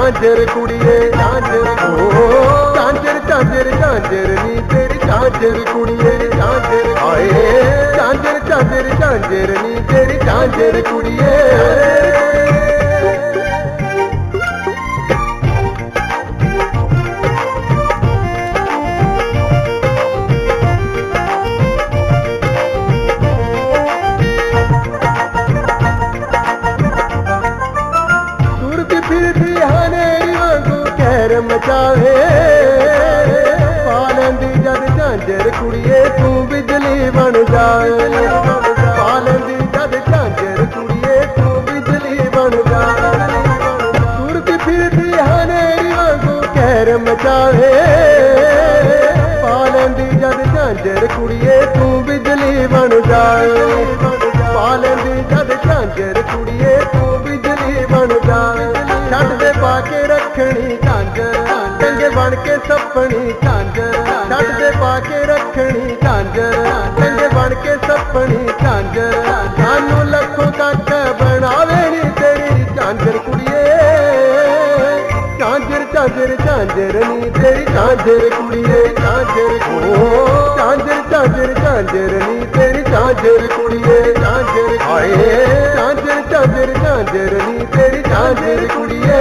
झांझर कुड़िए झांझर झांझर झांझर झांझर नी तेरी झांझर कुड़िए झांझर आए झांझर झांझर झांझर नी तेरी झांझर कुड़िए मचावे पालंदी जद झांझर कुड़िए तू बिजली बन जाए पालंदी जद झांझर कुड़िए तू बिजली बन जाए तुरती फिरती हनेरी वांगू कहर मचावे पालंदी जद झांझर कुड़िए तू बिजली बन जाए पालंदी जद झांझर कुड़िए तू बिजली बन जाए छड़ दे पाके रखनी झांझर चंगे बन के सपनी झांझर छड़ दे पाके रखनी झांझर चंगे बन के सपनी झांझर सानू लखों तक बनावे नी तेरी झांझर कुड़िए झांझर झांझर झांझर नी तेरी झांझर कुड़िए झांझर झांझर झांझर झांझर नी तेरी झांझर कुड़िए झांझर आए झांझर झांझर झांझर नी तेरी झांझर कुड़िए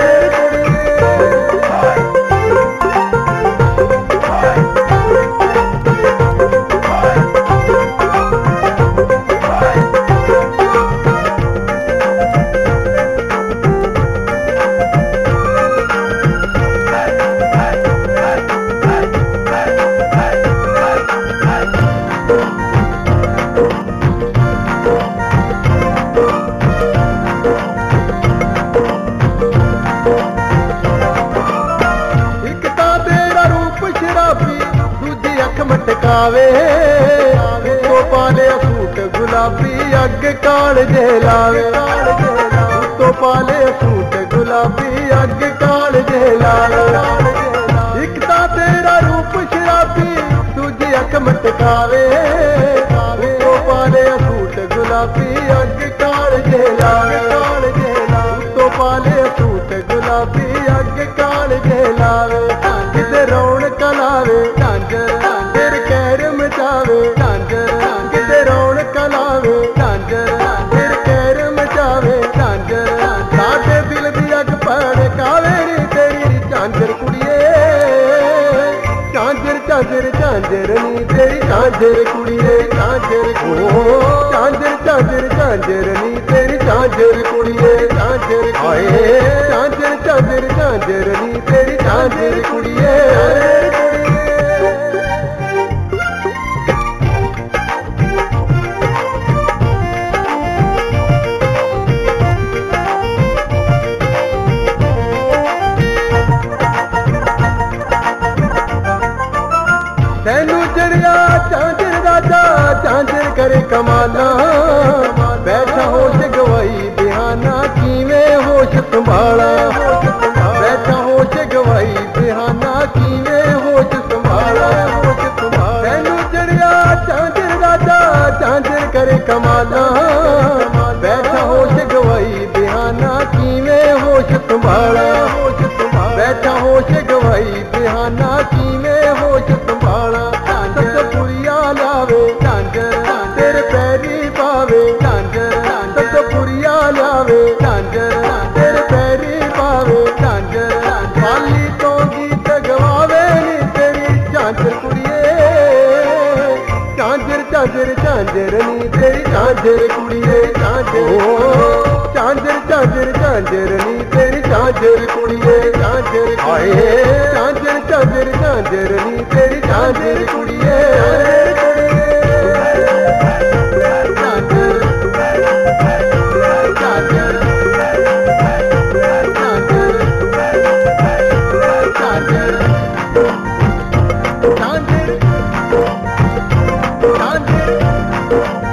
मटकावे तो पाले सूट गुलाबी अग काल जलावे तो पाले सूट गुलाबी अग काल जलावे एक ता तेरा रूप शराबी दूजी अख मटकावे तो पाले सूट गुलाबी अग काल जलावे तो पाले सूट गुलाबी अग काल जलावे किते रौनक लावे झांझर मचावे झांझर किते रौनक लावे झांझर फिर कहर मचावे झांझर साडे दिल दी अग भड़कावे नी तेरी झांझर कुड़िए झांझर झांझर झांझर नी तेरी झांझर कुड़िए झांझर झांझर झांझर झांझर नी तेरी झांझर कुड़िए झांझर आए झांझर झांझर झांझर नी तेरी झांझर कुड़िए तैनू चढ़िया झांझर राजा झांझर करे कमाना बैठा होश गवाई बिहाना किवें होश संभाला बैठा होश गवाई बिहाना किवें होश संभाला तैनू चढ़िया झांझर राजा झांझर करे कमाना बैठा होश गवाई बिहाना किवें होश संभाला बैठा होश गवाई बिहाना किवें होश संभाला सतपुरिया लावे झांझर तेरे पैरी पावे झांझर सतपुरिया लावे झांझर तेरे पैरी पावे झांझर खाली तो गीत गवावे नी तेरी झांझर कुड़िए झांझर झांझर झांझर नी तेरी झांझर कुड़िए झांझर झांझर झांझर नी तेरी झांझर कुड़िए झांझर आए झांझर झांझर झांझर नी तेरी झांझर कुड़िए झांझर